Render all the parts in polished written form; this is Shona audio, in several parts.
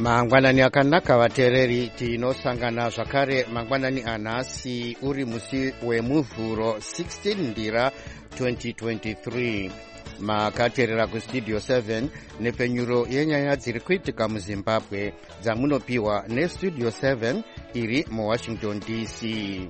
Mangwanani akanaka vateereri, tinosangana zvakare mangwanani anhasi uri musi wemuvhuro 16 ndira 2023. Makateerera kustudio 7 nepenyuro yenyaya dziri kuitika muZimbabwe dzamunopiwa nestudio 7 iri muWashington DC.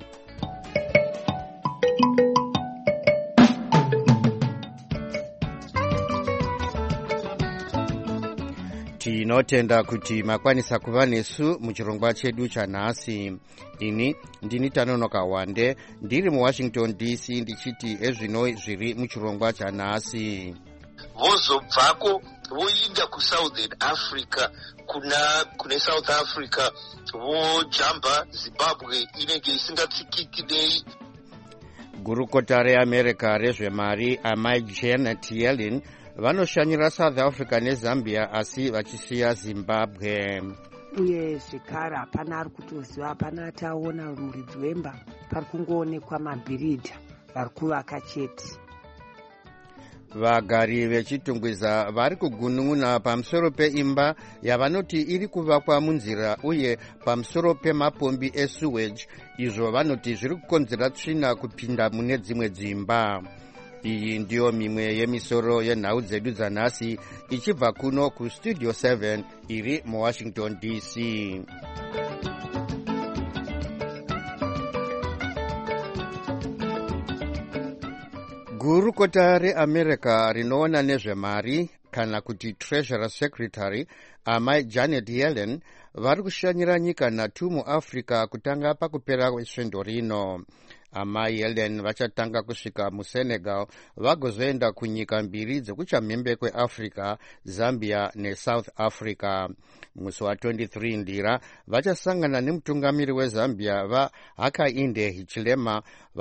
Tinotenda kuti makwanisa kuva nesu muchirongwa chedu chanhasi. Ini ndini Tanonoka Wande ndiri muWashington DC ndichiti ezvino zviri muchirongwa chanhasi. Vozobvako voinda kuSouthern Africa kune South Africa vojamba Zimbabwe inenge isingatsikiki nei. Gurukota reAmerica rezvemari amai Janet Yellen vanoshanyira South Africa neZambia asi vachisiya Zimbabwe. Uye zvikara hapana ari kutoziva, hapana ataona muridzi wemba, pari kungoonekwa mabhiridha vari kuvaka chete. Vagari vechitungwiza vari kugunun'una pamusoro peimba yavanoti iri kuvakwa munzira uye pamusoro pemapombi esewage, izvo vanoti zviri kukonzera tsvina kupinda mune dzimwe dzimba. Iyi ndiyo mimwe yemisoro yenhau dzedu dzanhasi ichibva kuno kustudio 7 iri muWashington DC. Gurukota reAmerica rinoona nezvemari kana kuti Treasury Secretary amai Janet Yellen vari kushanyira nyika nhatu muAfrica kutanga pakupera kwesvendo rino. Amai Yellen vachatanga kusvika muSenegal vagozoenda kunyika mbiri dzekuchamhembe kweAfrica, Zambia neSouth Africa. Musi wa23 ndira vachasangana nemutungamiri weZambia vaHakainde Hichilema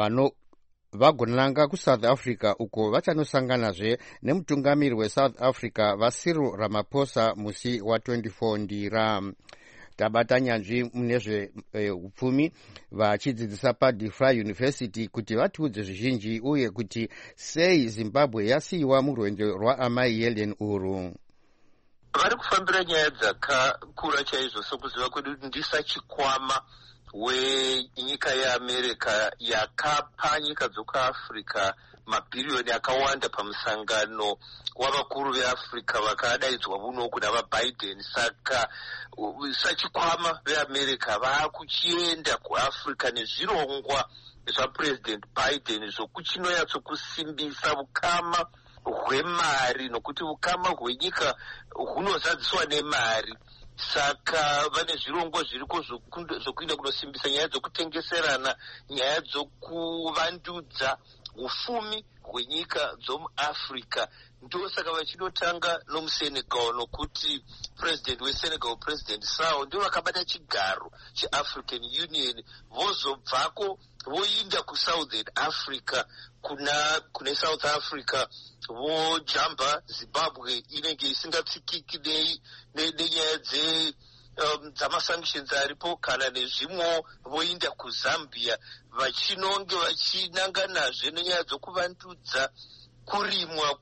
vagonanga kuSouth Africa uko vachanosanganazve nemutungamiri weSouth Africa vaCyril Ramaphosa musi wa24 ndira. Tabata nyanzvi munezveupfumi vachidzidzisa paDeFry University kuti vatiudze zvizhinji uye kuti sei Zimbabwe yasiyiwa murwendo rwaamai Yellen uru. Vari kufambira nyaya dzakakura chaizvo sokuziva kwedu ndisachikwama wenyika yeAmerica yakapa nyika dzokuAfrica mabhiriyoni akawanda pamusangano wavakuru veAfrica vakadaidzwa muno kuna vaBiden. Saka sachikwama veAmerica vaakuchienda kuAfrica nezvirongwa zvaPresident Biden zvokuchinoyatsokusimbisa ukama hwemari, nokuti ukama hwenyika hunozadziswa nemari. Saka vane zvirongwa zviriko zvokuinda kunosimbisa nyaya dzokutengeserana, nyaya dzokuvandudza ufumi hwenyika dzomuAfrica. Ndosaka vachinotanga nomuSenegal, nokuti president weSenegal, President Sall, ndio vakabata chigaro cheAfrican Union. Vozobvako voinda kuSouthern Africa kune South Africa vojamba Zimbabwe inenge isingatsikiki nenyaya dzamasanctions aripo, kana nezvimwewo voinda kuZambia vachinonge vachinanganazve nenyaya dzokuvandudza kurimwa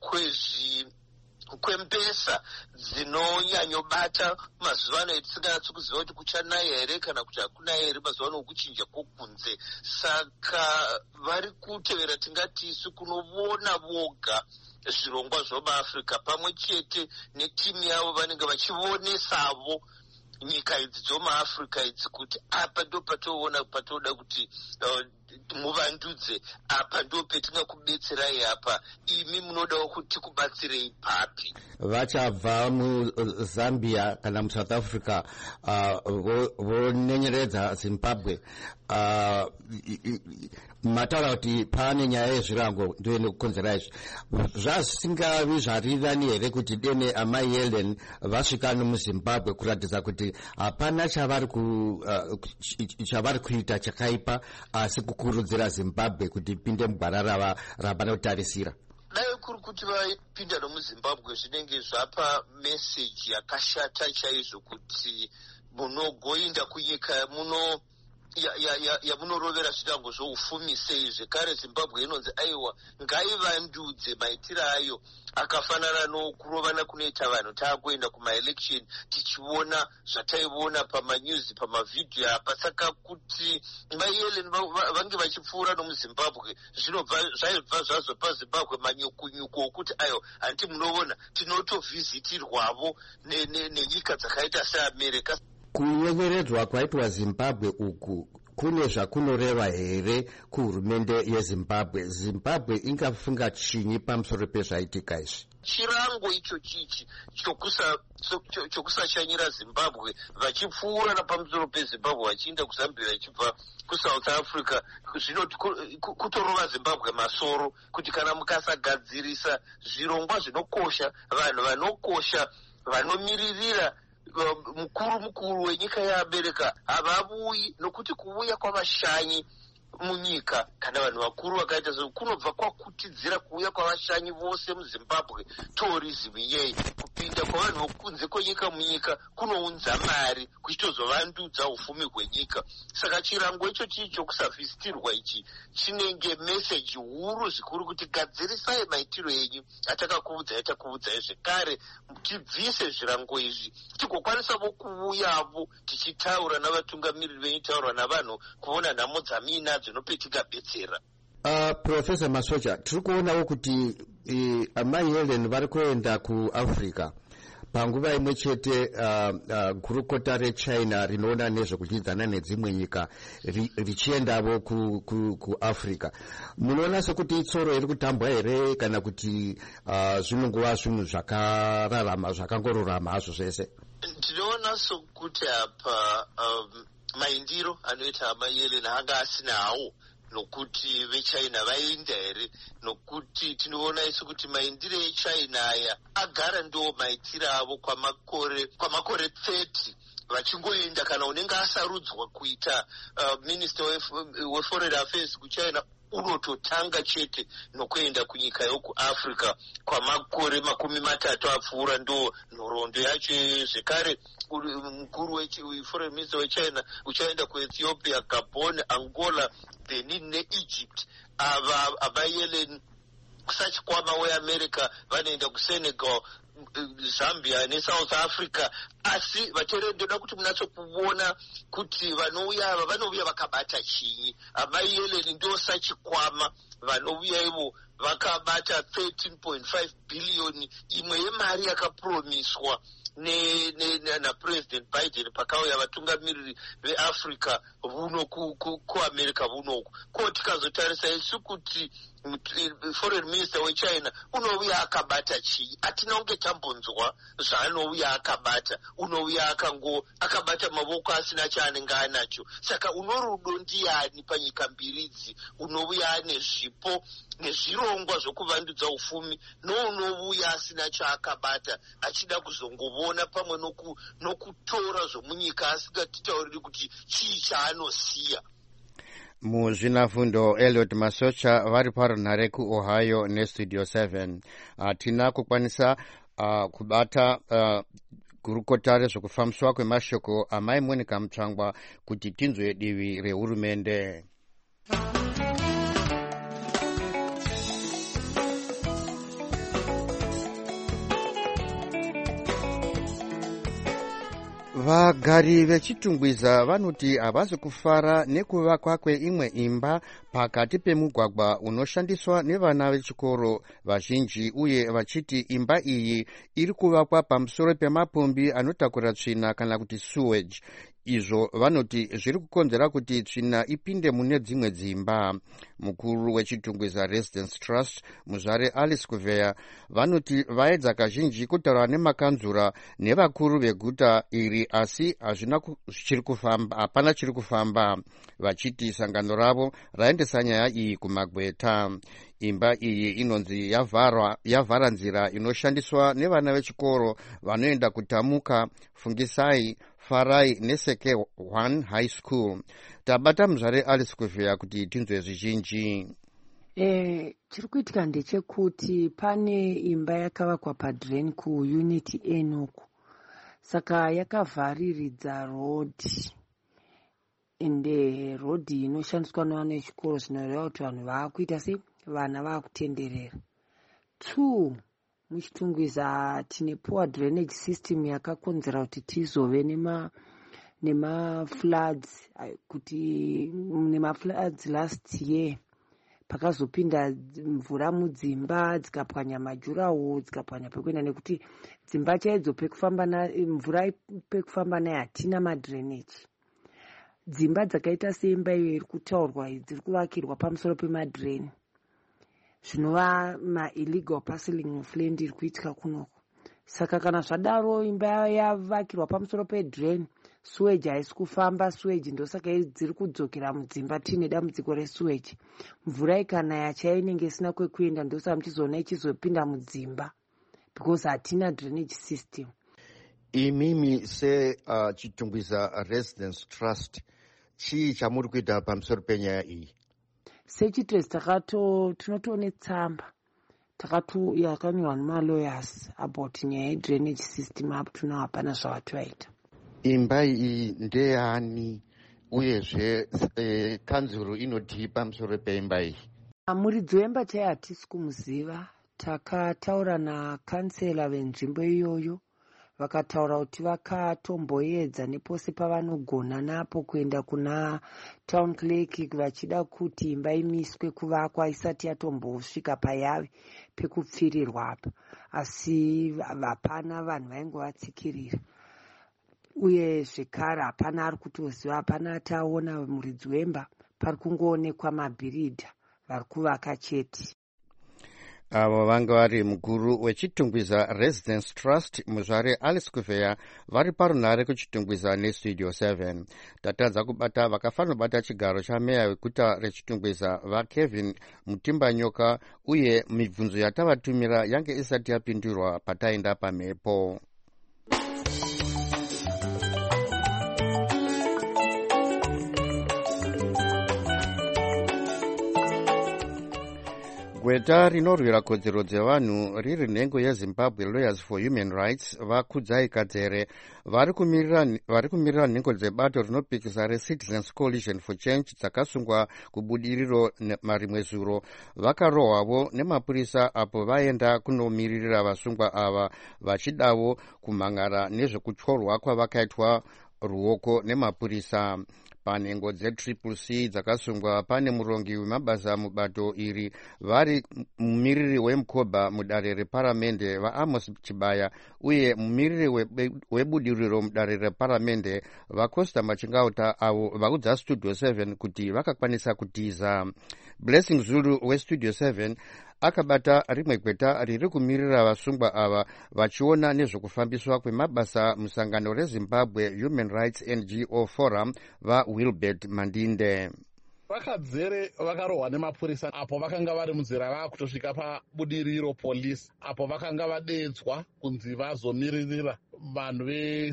kwembesa dzinonyanyobata mazuva ano etisinganyatsi kuziva kuti kuchanaya here kana kuti hakuna here mazuva ano okuchinja kwokunze. Saka vari kutevera tingati isu kunovona voga zvirongwa zvomuAfrica pamwe chete netimu yavo vanenge vachionesavo nyika idzi dzomuAfrica idzi kuti apa ndo patoda kuti muvandudze, apa ndo petingakubetserai, apa imi munodawo kuti kubatsirei papi. Vachabva muZambia kana muSouth Africa vonenyeredza Zimbabwe. Mataura kuti pane nyaya yezvirango ndio inokonzera izvi. Zvasingavi zvarirani here kuti dene amai Yellen vasvika nomuZimbabwe kuratidza kuti hapana chavari kuita chakaipa, asi kukurudzira Zimbabwe kuti ipinde mugwara ravanotarisira. Dai kuri kuti vapinda nomuZimbabwe zvinenge zvapa meseji yakashata chaizvo kuti munogoinda kunyika yamunorovera zvitango zvoufumi sei. Zvekare Zimbabwe inonzi aiwa ngaivandudze maitiro ayo akafanana nokurovana kunoita vanhu taakuenda kumaelection tichiona zvataiona pamanyuzi pamavhidhiyo apa. Saka kuti maiyelen vange vachipfuura nomuzimbabwe zvaibva zvazvo pazimbabwe manyukunyuko okuti ayo hanti munoona tinotovhizitirwavo nenyika dzakaita seamerica. Kunyengeredzwa kwaitwa Zimbabwe uku kune zvakunoreva here kuhurumende yeZimbabwe? Zimbabwe ingafunga chinyi pamusoro pezvaitika izvi? Chirango icho chichi chokusashanyira Zimbabwe vachipfuura napamusoro peZimbabwe vachienda kuZambia vachibva kuSouth Africa, zvino kutorova Zimbabwe masoro kuti kana mukasagadzirisa zvirongwa zvinokosha, vanhu vanokosha vanomiririra mukuru wenyika yeAmerika havavuyi, nokuti kuuya kwavashanyi munyika kana vanhu vakuru vakaita kunobva kwakutidzira kuuya kwavashanyi vose muZimbabwe. Tourism yei kupinda kwavanhu vokunze kwenyika munyika kunounza mari kuchitozovandudza ufumi hwenyika. Saka chirango icho chicho kusavhisitirwa ichi chinenge meseji huru zvikuru kuti gadzirisai maitiro enyu atakakuudzai takuudzai. Zvekare tibvise zvirango izvi tigokwanisawo kuuyavo tichitaura navatungamiriri venyu, taura navanhu kuona nhamo dzaminadzo nopetika betsera. Professor Masocha, tiri kuonawo kuti amai Helen vari kuenda kuAfrica panguva imwe chete. Gurukota reChina rinoona nezvekudyidzana nedzimwe nyika richiendavo kuAfrica. Munoona sekuti itsoro iri kutambwa here kana kuti zvinongova zvinhu zvakararama zvakangorurama hazvo zvese? Ndinoona sokuti apa maindiro anoita amai Helen anga asinawo, nokuti veChina vaenda here, nokuti tinoona isu kuti maindiro eChina aya agara ndo maitiro avo kwamakore 30 vachingoenda. Kana unenge asarudzwa kuita minister weforeign affairs kuChina unototanga chete nokuenda kunyika yokuAfrica kwamakore 30 apfuura, ndo nhoroondo yacho. Zvekare mukuru weforeign minister weChina uchaenda kuEthiopia, Gabon, Angola, Benin neEgypt. Ava abayelen kusachikwama weAmerica vanoenda kuSenegal, Zambia neSouth Africa. Asi vateereri, ndoda kuti munatso kuona kuti vanouya ava vanouya vakabata chinyi. Amai Helen ndo sachikwama vanouya ivo vakabata 13.5 billion imwe yemari yakapromiswa naPresident Biden pakauya vatungamiriri veAfrica vuno kuAmerica vunoku. Ko tikazotarisa isu kuti foreign minister weChina unouya akabata chii? Hatina kunge tambonzwa zvaanouya akabata. Unouya akabata mavoko asina chaanenge anacho. Saka unorudo ndiani panyika mbiridzi? Unouya ane zvipo nezvirongwa zvokuvandudza ufumi, nouya asina chaakabata achida kuzongovona pamwe nokutora zvomunyika asingatitauriri kuti chii chaanosiya. Muzvinafundo Elliot Masocha vari parunhare kuOhio neStudio 7. Hatina kukwanisa kubata gurukota rezvekufambiswa kwemashoko amai Monica Mutsvangwa kuti tinzwe divi rehurumende. Vagari vechitungwiza vanoti havasi kufara nekuvakwa kweimwe imba pakati pemugwagwa unoshandiswa nevana vechikoro vazhinji, uye vachiti imba iyi iri kuvakwa pamusoro pemapombi anotakura tsvina kana kuti sewage. Izvo vanoti zviri kukonzera kuti tsvina ipinde mune dzimwe dzimba. Mukuru wechitungwiza Residence Trust muzvare Alice Kuveya vanoti vaedza kazhinji kutaura nemakanzura nevakuru veguta iri, asi hapana chiri kufamba, vachiti sangano ravo raendesa nyaya iyi kumagweta. Imba iyi inonzi yavhara nzira inoshandiswa nevana vechikoro vanoenda kutamuka, fungisai, Farai neseke 1 high school. Tabata muzvare Alice Kuveya kuti tinzwe zvizhinji. Chiri kuitika ndechekuti pane imba yakavakwa paDrain kuUnity N uku, saka yakavhariridza rodhi. ende rodhi inoshandiswa nevana vechikoro zvinoreva kuti vanhu vaakuita sei, vana vaakutenderera. 2, muchitungwiza tine poor drainage system yakakonzera kuti tizove nemafloods, kuti nemafloods last year pakazopinda mvura mudzimba dzikapwanya majurawo dzikapwanya pekuenda, nekuti dzimba chaidzo mvura pekufamba nayo hatina madrainage. Dzimba dzakaita seimba iyo iri kutaurwa dziri kuvakirwa pamusoro pemadreni, zvinova maillegal parceling of land iri kuitika kunoko. Saka kana zvadaro imba yavakirwa pamusoro pedreni, sewage haisi kufamba, sewage ndosaka dziri kudzokera mudzimba tiine dambudziko resewage. Mvura ikanaya chaiyo inenge isina kwekuenda, ndosaka muchizoona ichizopinda mudzimba because hatina drainage system. Imimi chitungwiza Residence Trust, chii chamuri kuita pamusoro penyaya iyi? Sechitrust tinotoone tsamba yakanyorwa nemalawyers about nyaya yedrainage system. Up to now hapana zvavati vaita. Imba iyi ndeyani uyezve kanzuro inotii pamusoro peimba iyi? Muridzi wemba chaiye hatisi kumuziva. Takataura nakansela venzvimbo iyoyo, vakataura kuti vakatomboedza nepose pavanogona napo kuenda kuna town clerk vachida kuti imba imiswe kuvakwa isati yatombosvika payave pekupfirirwa apa, asi hapana vanhu vaingovatsikirira. Uye zvekare hapana ari kutoziva, hapana ataona muridzi wemba, pari kungoonekwa mabhiridha vari kuvaka chete. Avo vanga vari mukuru wechitungwiza Residence Trust muzvare Alice Kufeya vari parunhare kuchitungwiza neStudio 7. Tatadza kubata vakafanira bata chigaro chameya weguta rechitungwiza vaKevin Mutimbanyoka, uye mibvunzo yatavatumira yange isati yapindurwa pataenda pamhepo. Gweta rinorwira kodzero dzevanhu riri nhengo yeZimbabwe Lawyers for Human Rights vaKudzai Kadzere vari kumirira nhengo dzebato rinopikisa reCitizens Coalition for Change dzakasungwa kubudiriro marimwe zuro vakarohwavo nemapurisa apo vaenda kunomiririra vasungwa ava vachidavo kumhangara nezvekutyorwa kwavakaitwa ruoko nemapurisa. Panhengo dzeCCC dzakasungwa pane murongi wemabasa mubato iri vari mumiriri weMukoba mudare reparamende vaAmos Chibaya uye mumiriri webudiriro mudare reparamende vaCosta Machingauta, avo vaudza Studio 7 kuti vakakwanisa kutiza. Blessing Zulu weStudio 7 akabata rimwe gweta riri kumirira vasungwa ava vachiona nezvekufambiswa kwemabasa musangano reZimbabwe Human Rights NGO Forum vaWilbert Mandinde. Vakadzere vakarohwa nemapurisa apo vakanga vari munzira vakutosvika pabudiriro polisi, apo vakanga vadedzwa kunzi vazomiririra vanhu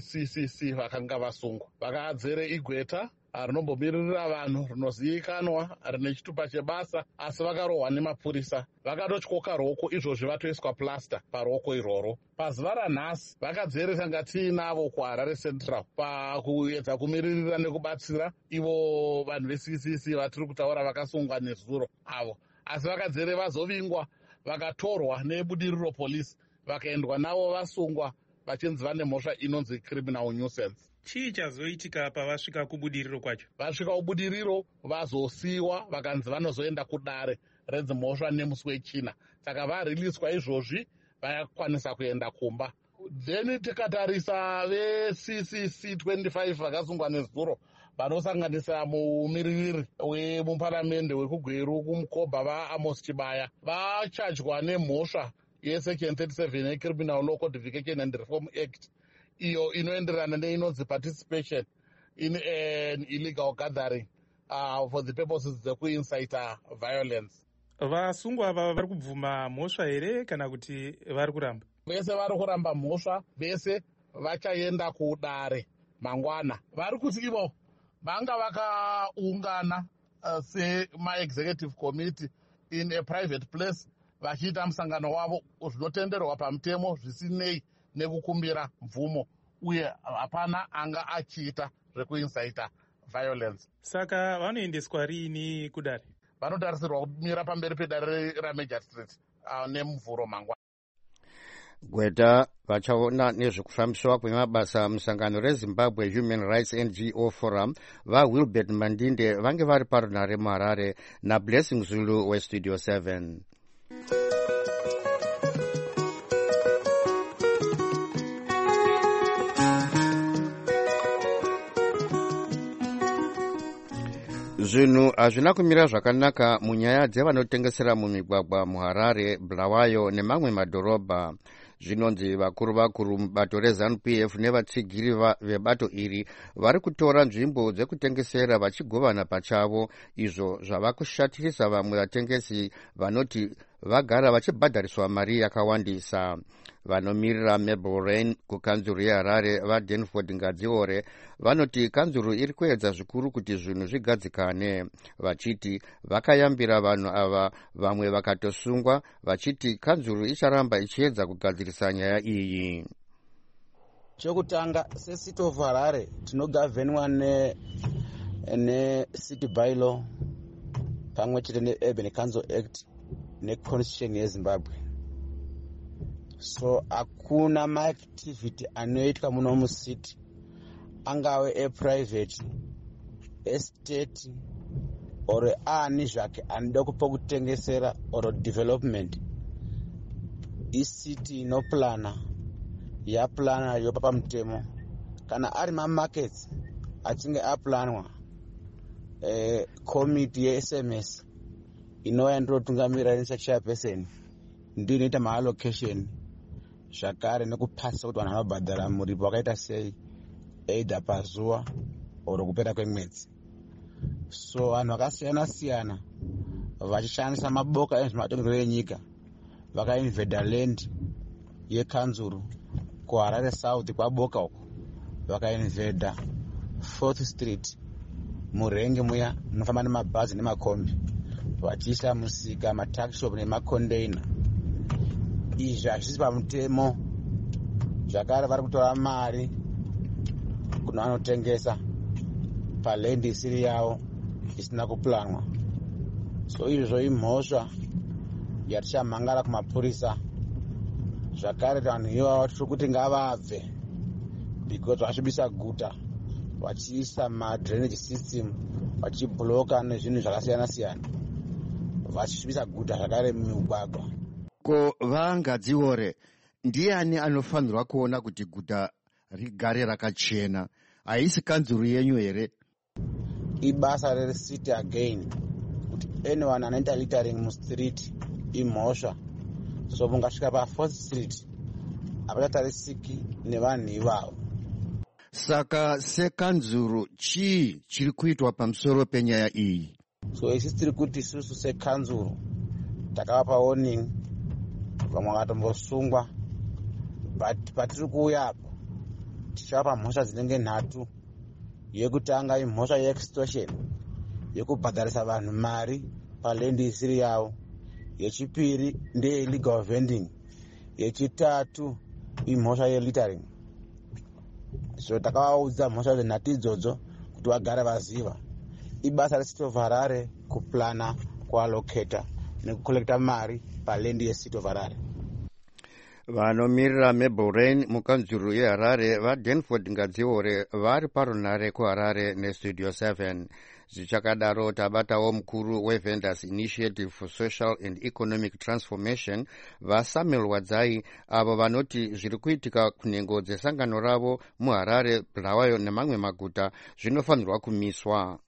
veCCC vakanga vasungwa. Vakadzere igweta rinombomiririra vanhu rinozivikanwa rine chitupa chebasa, asi vakarohwa nemapurisa. Vakatotyoka ruoko, izvozvi vatoiswa plasta paruoko iroro. Pazuva ranhasi vakadzere tanga tiinavo kuHarare Central pakuedza kumiririra nekubatsira ivo vanhu veCCC vatiri kutaura vakasungwa nezuro avo, asi vakadzere vazovingwa vakatorwa nebudiriro polisi vakaendwa navo vasungwa vachinzi vane mhosva inonzi criminal nuisance. Chii chazoitika pavasvika kubudiriro kwacho? Vasvika kubudiriro vazosiyiwa vakanzi vanozoenda kudare redzimhosva nemusi wechina, saka variliswa izvozvi vakwanisa kuenda kumba. Then tikatarisa veCCC 25 vakasungwa nezuro vanosanganisira mumiririri wemuparamende wekugweru kuMukoba vaAmos Chibaya vachadya nemhosva yesection 37 yeCriminal Law Codification and Reform Act, iyo inoenderana neinonzi participation in an illegal gathering for the purposes dzekuincita violence. Vasungwa ava vari kubvuma mhosva here kana kuti vari kuramba? Vese vari kuramba mhosva, vese vachaenda kudare mangwana. Vari kuti ivo vanga vakaungana sema-executive committee in a private place vachiita musangano wavo zvinotenderwa pamutemo zvisinei nekukumbira mvumo, uye hapana anga achiita zvekuinsaita violence. Saka vanoendeswa rini kudare? Vanotarisirwa kumira pamberi pedare ramagistrate nemuvhuro mangwana. Gweta vachaona nezvekufambiswa kwemabasa musangano rezimbabwe Human Rights NGO Forum vaWilbert Mandinde vange vari parunare muHarare naBlessing Zulu weStudio 7. Zvinhu hazvina kumira zvakanaka munyaya dzevanotengesera mumigwagwa muHarare, Bulawayo nemamwe madhorobha. Zvinonzi vakuru mubato reZANU-PF nevatsigiri vebato iri vari kutora nzvimbo dzekutengesera vachigovana pachavo, izvo zvava kushatirisa vamwe vatengesi vanoti vagara vachibhadhariswa mari yakawandisa. Vanomirira Mabel Rain kukanzuru yeHarare vaDenford Ngadziore vanoti kanzuru iri kuedza zvikuru kuti zvinhu zvigadzikane, vachiti vakayambira vanhu ava, vamwe vakatosungwa, vachiti kanzuru icharamba ichiedza kugadzirisa nyaya iyi. Chokutanga, seCity of Harare tinogavhenwa neCity Bylaw pamwe chete neUrban Council Act neConstitution yeZimbabwe. So hakuna maactivity anoitwa muno mucity, angave eprivate, estate or ani zvake anoda kupa kutengesera or development. Icity inoplana yaplana yopa pamutemo kana ari mamarkets achinge aplanwa, committee yeSMS inouya ndirotungamirira nechairperson ndiyo inoita maallocation zvakare nekupasisa kuti vanhu vanobhadhara muripo wakaita sei, either pazuva or kupera kwemwedzi. So vanhu vakasiyana siyana vachishandisa maboka ezvematongerero enyika vakainvhedha land yekanzuru kuHarare South kwaboka uko, vakainvhedha 4th Street murenge muya munofamba nemabhazi nemakombi, vachiisa musika, matakishop nemacontainer. Izvi hazvisi pamutemo. Zvakare vari kutora mari kuna vanotengesa palendi isiri yavo isina kuplanwa. So izvozvo imhosva yatichamhangara kumapurisa. Zvakare vanhu ivavo tiri kuti ngavabve because vachibisa guta, vachiisa madrainage system, vachibloka nezvinhu zvakasiyana siyana, vachibisa guta zvakare mumigwagwa. Ko vaNgadziore, ndiani anofanirwa kuona kuti guta rigare rakachena? Haisi kanzuru yenyu here? Ibasa reCity again kuti anyone anoita littering mustreet imhosva. So mungasvika pa4th Street hapachatarisiki nevanhu ivavo. Saka sekanzuru chii chiri kuitwa pamusoro penyaya iyi? So isi tiri kuti isusu sekanzuru takavapa warning, vamwe vakatombosungwa, but patiri kuuya apo tichava mhosva dzinenge 3. Yekutanga imhosva yeextortion, yekubhadharisa vanhu mari palendi isiri yavo. Yechipiri ndeye illegal vending. Yechitatu imhosva yelittering. So takavaudza mhosva dze3 idzodzo kuti vagare vaziva. Ibasa reCity of Harare kuplana, kuallocata nekukolekta mari palendi yeCity of Harare. Vanomirira Mabel Rain mukanzuru yeHarare vaDenford Ngadziore vari parunare kuHarare neStudio 7. Zvichakadaro tabatawo mukuru weVendors Initiative for Social and Economic Transformation vaSamuel Wadzai, avo vanoti zviri kuitika kunhengo dzesangano ravo muHarare, Bulawayo nemamwe maguta zvinofanirwa kumiswa.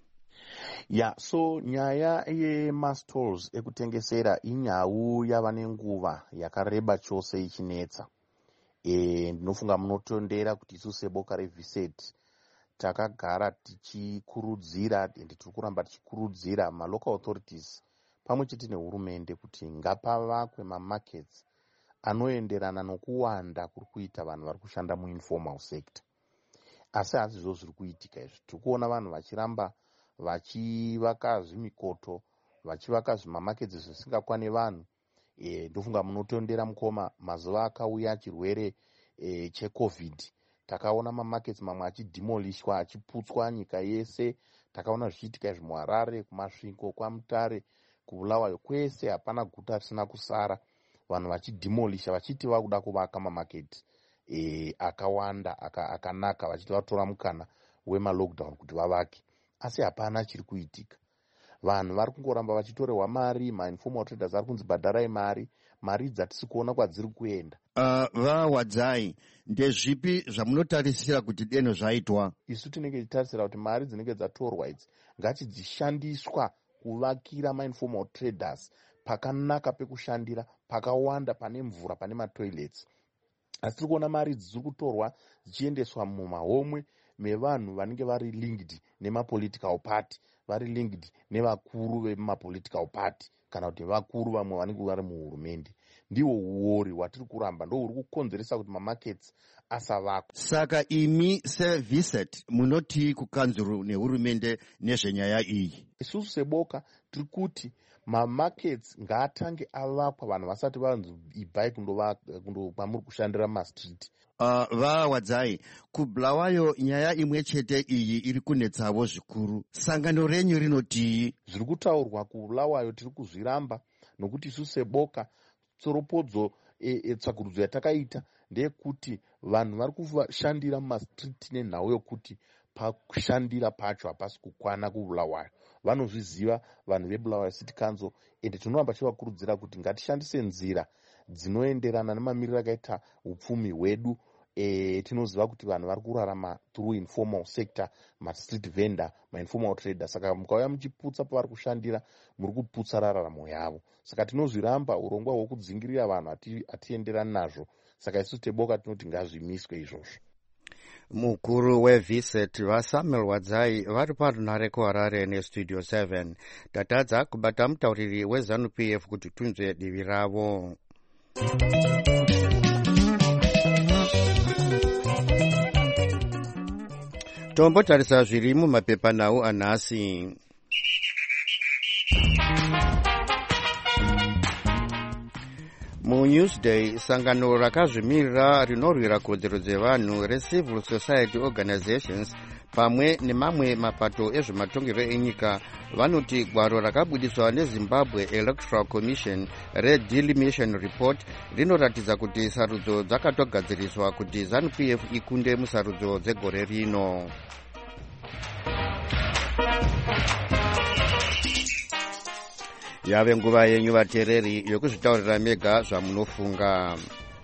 So nyaya yemastalls ekutengesera inyau yava nenguva yakareba chose ichinetsa. Ndinofunga munotondera kuti isu seboka reViseti takagara tichikurudzira, tiri kuramba tichikurudzira malocal authorities pamwe chete nehurumende kuti ngapavakwe mamarkets anoenderana nokuwanda kuri kuita vanhu vari kushanda muinformal sector. Asi hazvo zviri kuitika izvi. Tiri kuona vanhu vachiramba vachivaka zvimikoto, vachivaka zvimamarkets zvisingakwane vanhu. Ndofunga munotondera mukoma mazuva akauya chirwere cheCovid takaona mamakets mamwe achidhimolishwa achiputswa nyika yese. Takaona zvichiitika izvi muHarare, kumasvingo, kwaMutare, kuBulawayo, kwese hapana guta risina kusara, vanhu vachidhimolisha vachiti vakuda kuvaka mamaketi akawanda akanaka, vachiti vatora mukana wemalockdown kuti vavake, asi hapana chiri kuitika. Vanhu vari kungoramba vachitorerwa mari, mainformal traders ari kunzibhadharai mari dzatisi kuona kwadziri kuenda. Vawadzai, ndezvipi zvamunotarisira kuti deno zvaitwa? Isu tinenge tichitarisira kuti mari dzinenge dzatorwa idzi ngachidzishandiswa kuvakira mainformal traders pakanaka pekushandira, pakawanda, pane mvura, pane matoilets. Asi tiri kuona mari dziri kutorwa dzichiendeswa mumahomwe mevanhu vanenge vari linked nemapolitical party, vari linked nevakuru vemapolitical party, kana kuti vakuru vamwe vanenge vari muhurumende. Ndiwo uori hwatiri kuramba ndo huri kukonzeresa kuti mamakets asavakwa. Saka imi seVSET munoti kukanzuru nehurumende nezvenyaya iyi? Isusu seboka tiri kuti mamakets ngaatange avakwa vanhu vasati vanzi ibhai kwamuri kushandira mastreet. Vawadzai, kuBulawayo nyaya imwe chete iyi iri kunetsavo zvikuru. Sangano renyu rinotii? Zviri kutaurwa kuBulawayo tiri kuzviramba, nokuti isusu seboka tsoropodzo tsvagurudzo yatakaita ndeyekuti vanhu vari kushandira mumastreet nenhau yokuti pakushandira pacho hapasi kukwana kuBulawayo. Vanozviziva vanhu veBulawayo City Council, ende tinoramba tichivakurudzira kuti ngatishandise nzira dzinoenderana nemamiriro akaita upfumi hwedu. Tinoziva kuti vanhu vari kurarama through informal sector, mastreet vendor, mainformal traders. Saka mukauya muchiputsa pavari kushandira, muri kuputsa raramo yavo. Saka tinozviramba urongwa hwekudzingirira vanhu hatienderani nazvo. Saka isu teboka tinoti ngazvimiswe izvozvo. Mukuru weVSET vaSamuel Wadzai vari parunhare kuHarare nestudio 7. Tatadza kubata mutauriri weZANU-PF kuti tunzwe divi ravo. Tombotarisa zviri mumapepanhau anhasi. MuNewsday, sangano rakazvimirira rinorwira kodzero dzevanhu reCivil Society Organizations pamwe nemamwe mapato ezvematongerwo enyika vanoti gwaro rakabudiswa neZimbabwe Electoral Commission reDelimission Report rinoratidza kuti sarudzo dzakatogadziriswa kuti ZANU-PF ikunde musarudzo dzegore rino. Yave nguva yenyu vateereri yokuzvitaurira mega zvamunofunga.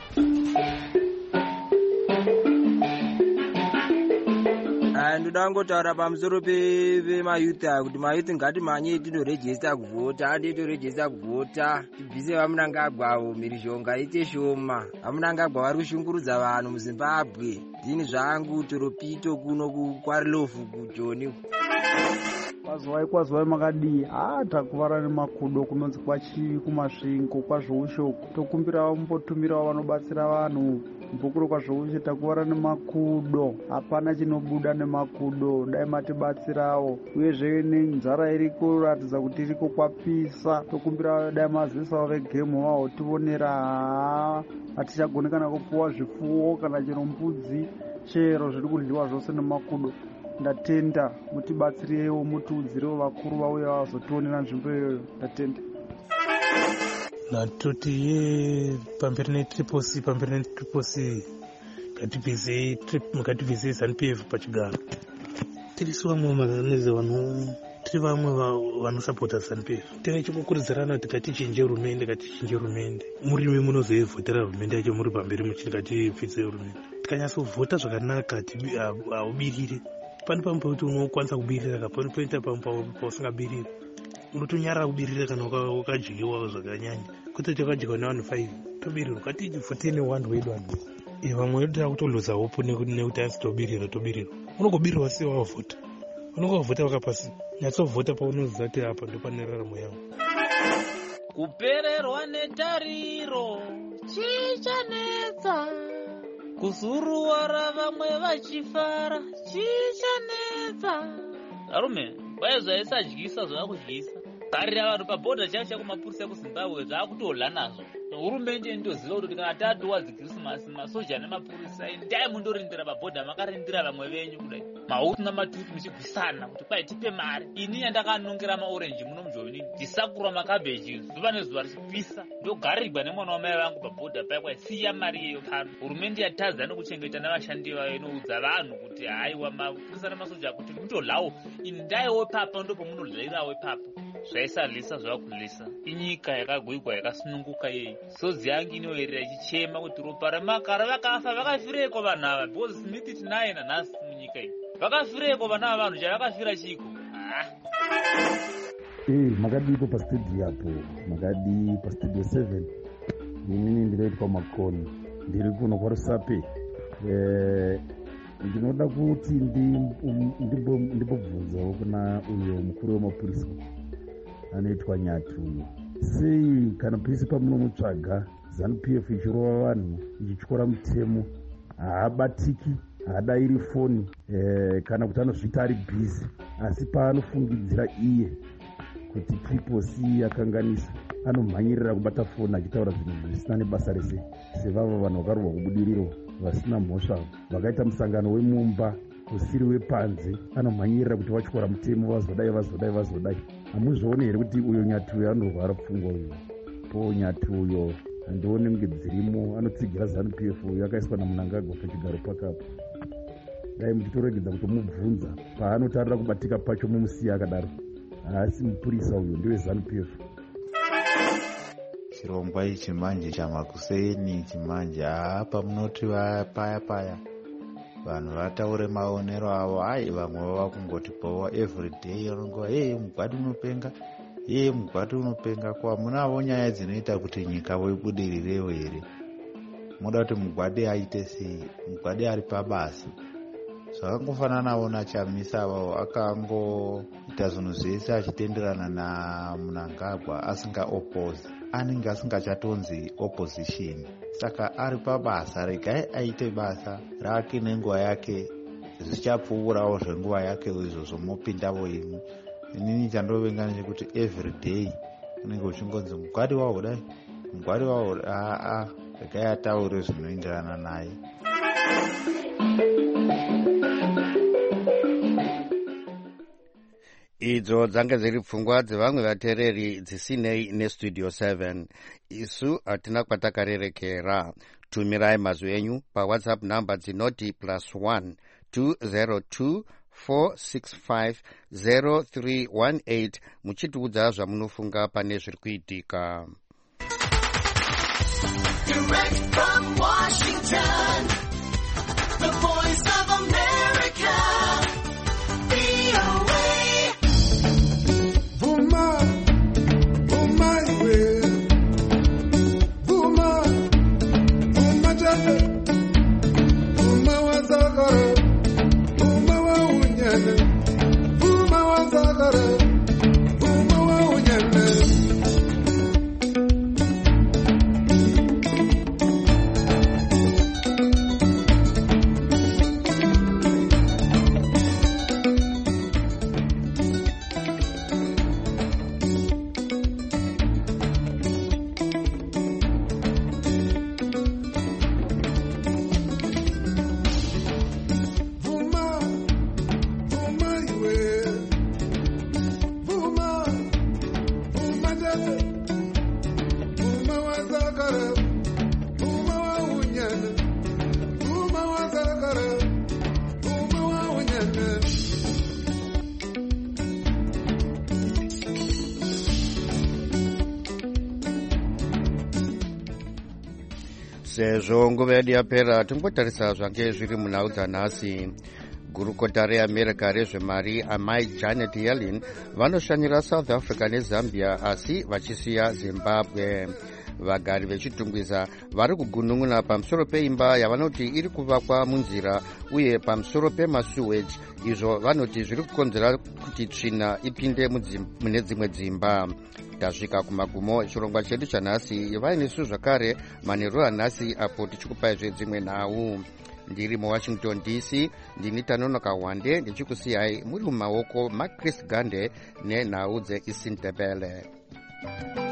Ndoda ngotaura pamusoro pemayuth aya kuti mayuth ngatimanye tinorejista kuvhota. Ade torejista kuvhota tibvise vamunangagwa mhirizhonga ite shoma. Vamunangagwa vari kushungurudza vanhu muZimbabwe. Ndini zvangu Toropito kuno kuKwarilofu kuJoni. Kwazwai makadii takuvara nemakudo kunonzi kwachi kumasvingo kwazvoushoku tokumbira mumbotumirawo vanobatsira vanhu mbukuro kwazvoushe takuvara nemakudo hapana chinobuda nemakudo dai matibatsirawo uyezve nenzara iri kuratidza kuti iriko kwapisa tokumbira dai mazivisawo vegemu vawo tivonera hatichagoni kana kupuwa zvipfuwo kana chero mbudzi chero zviri kudliwa zvose nemakudo. Ndatenda mutibatsirewo mutiudzirewo vakuru vauya vazotionera nzvimbo iyoyo. Ndatenda. Natoti ye pamberi netriposi ngatibvise ZANU-PF pachigaro. Tirisu vamwe makaneze vanhu tiri vamwe vanosapota ZANU-PF. Tinechikukurudzirana kuti ngatichinje hurumende. Murimi munozoivhotera hurumende yacho muri pamberi muchiti ngatipfitse hurumende. Tikanyasovhota zvakanaka haubirire. Pane pamwe kuti unokwanisa kubirira kapano poita pamwe pausingabiriri. Unotonyarara kubirira kana ukadyiwa zvakanyanya. Kuti wakadyiwa nevanhu 5 tobirirwa. Ngativhotene wandi wedu vanhu. Vamwe vanoda kutoluza hope nekuti asi tobirirwa. Unogobirirwa sei wavhota? Unongovhota wakapasi. Nyatsovhota paunoziva kuti apa ndo pane raramo yavo. Kupererwa netariro chichanetsa. Kuzuruwara vamwe vachifara chichanetsa. Arume, kwai zvaisadyisa zvava kudyisa. Tarira vanhu pabhodha chaivo chakumapurisa kuZimbabwe zvakutodla nazvo. hurumende ndoziva kuti kana tatowa dzikrisimasi masoja nemapurisa endai mundorindira pabhodha makarindira vamwe venyu kudai mautu namatutu muchigwisana kuti kwai tipe mari. Ini yandakanongera maorenji muno mujoni ndisakura makabheji zuva nezuva richipisa ndogarirwa nemwana wamai vangu pabhodha paya kwai siya mari yeyo pano. Hurumende yatadza nokuchengeta navashandi vayo inoudza vanhu kuti haiwa mapurisa nemasoja kuti mutolawo indaiwo papa ndopomunodlairawo ipapo. Zvaisalisa zvavakulisa. Inyika yakagwigwa yakasununguka yeyi. Sodzi yangu inoerera ichichema kuti ropa remakara vakafa vakafireko vanhu ava because Smith tinaye nanhasi munyika iyi. Vakafireko vanhu ava vanhu chavakafira chiko. Makadipo pastudio apo, makadi pastudio 7. Inini ndinoitwa Makoni. Ndiri kuno kwaRusape. Ndinoda kuti ndimbobvunzawo kuna uyo mukuru wemapurisa anoitwa Nyatu. Sei kana pese pamunomutsvaga ZANU-PF ichirova vanhu ichityora mutemo haabatiki, haadairi foni kana kuti anozvita ari bhizi, asi paanofungidzira iye kuti piposi yakanganisa anomhanyirira kubata foni achitaura zvinhu zvisina nebasa rese. Sevavo vanhu vakarohwa kubudiriro vasina mhosva vakaita musangano wemumba usiri wepanze, anomhanyirira kuti vatyora mutemo vazodai. Hamuzvioni here kuti uyo Nyatu uyo anorwara pfungwa uyo? Po Nyatu uyo handione kunge dzirimo, anotsigira ZANU-PF uyo akaiswa naMnangagwa pachigaro pakapo. Dai muchitoregedza kutomubvunza paanotarira kubatika pacho mumusiya akadaro. Asi mupurisa uyo ndewe ZANU-PF. Chirongwa ichi manje chaMakuseni chimanje pamunoti paya vanhu vataure maonero avo. Hai, vamwe vava kungoti powa everyday vanongova mugwadi unopenga kwa munavo nyaya dzinoita kuti nyika voibudirirewo here? Moda kuti mugwadi aite sei? Mugwadi ari pabasa. Zvakangofanana navo naChamisa avo akangoita zvinhu zvese achitenderana naMnangagwa asingaoppose, anenge asingachatonzi opposition. Saka ari pabasa, regai aite basa rake nenguva yake, zvichapfuurawo zvenguva yake izvozvo mopindavo imi. Inini chandovenga nechekuti everyday unenge uchingonzi mugwadi wavo dai, mugwadi wavo regai ataure zvinoenderana naye. Idzo dzange dziri pfungwa dzevamwe vateereri dzisinei nestudio 7. Isu hatina kwatakarerekera. Tumirai mazwi enyu paWhatsApp namba dzinoti +1 202 465 0318 muchitiudza zvamunofunga pane zviri kuitika. Direct from Washington, the voice of America, VOA. Sezvo nguva yedu yapera, tombotarisa zvange zviri munhau dzanhasi. Gurukota reAmerica rezvemari amai Janet Yellen vanoshanyira South Africa neZambia asi vachisiya Zimbabwe. Vagari vechitungwiza vari kugunun'una pamusoro peimba yavanoti iri kuvakwa munzira uye pamusoro pemasuweji, izvo vanoti zviri kukonzera kuti tsvina ipinde mune dzimwe dzimba. Tasvika kumagumo chirongwa chedu chanhasi. Vainesu zvakare manheru anhasi apo tichikupai zvedzimwe nhau. Ndiri muWashington DC, ndini Tanonoka Wande ndichikusiyai muri mumaoko maChris Gande nenhau dzeIsindebele.